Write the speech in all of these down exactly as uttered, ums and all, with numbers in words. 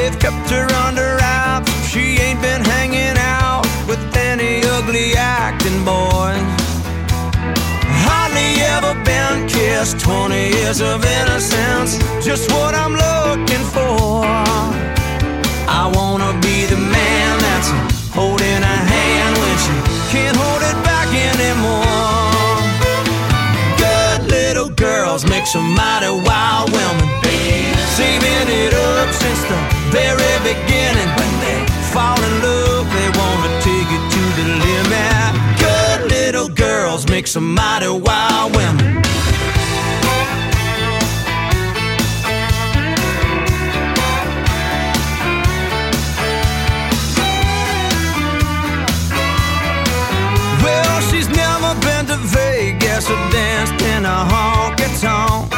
they've kept her under wraps. She ain't been hanging out with any ugly acting boys. Hardly ever been kissed, twenty years of innocence, just what I'm looking for. I wanna be the man that's holding a hand when she can't hold it back anymore. Good little girls make some mighty wild women, saving it up since the very beginning. When they fall in love, they wanna take it to the limit. Good little girls make some mighty wild women. Well, she's never been to Vegas or danced in a honky-tonk.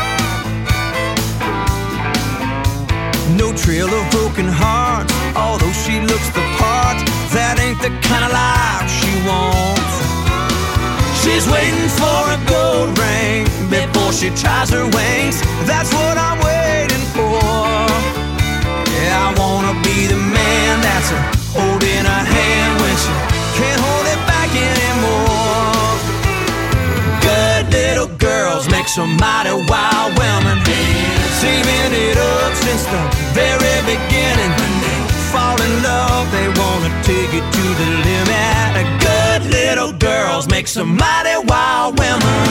No trail of broken hearts, although she looks the part. That ain't the kind of life she wants. She's waiting for a gold ring before she tries her wings. That's what I'm waiting for. Yeah, I wanna be the man that's holding her hand when she can't hold it back anymore. Good little girls make some mighty wild women, saving it up since the very beginning. When they fall in love, they wanna take it to the limit. Good little girls make some mighty wild women.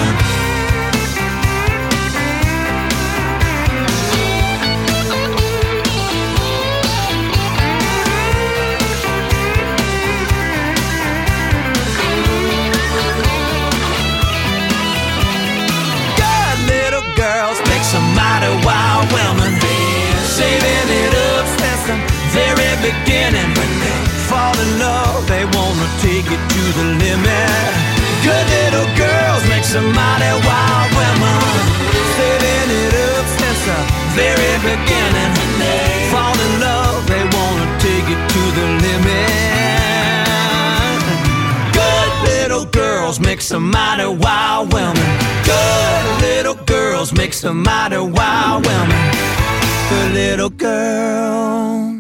Good little girls make some mighty wild women, saving it up since the very beginning. When they fall in love, they wanna take it to the limit. Good little girls make some mighty wild women, saving it up since the very beginning. When they fall in love, they wanna take it to the limit. Good little girls make some mighty wild women. Good little girls make some mighty wild women. Good little girl.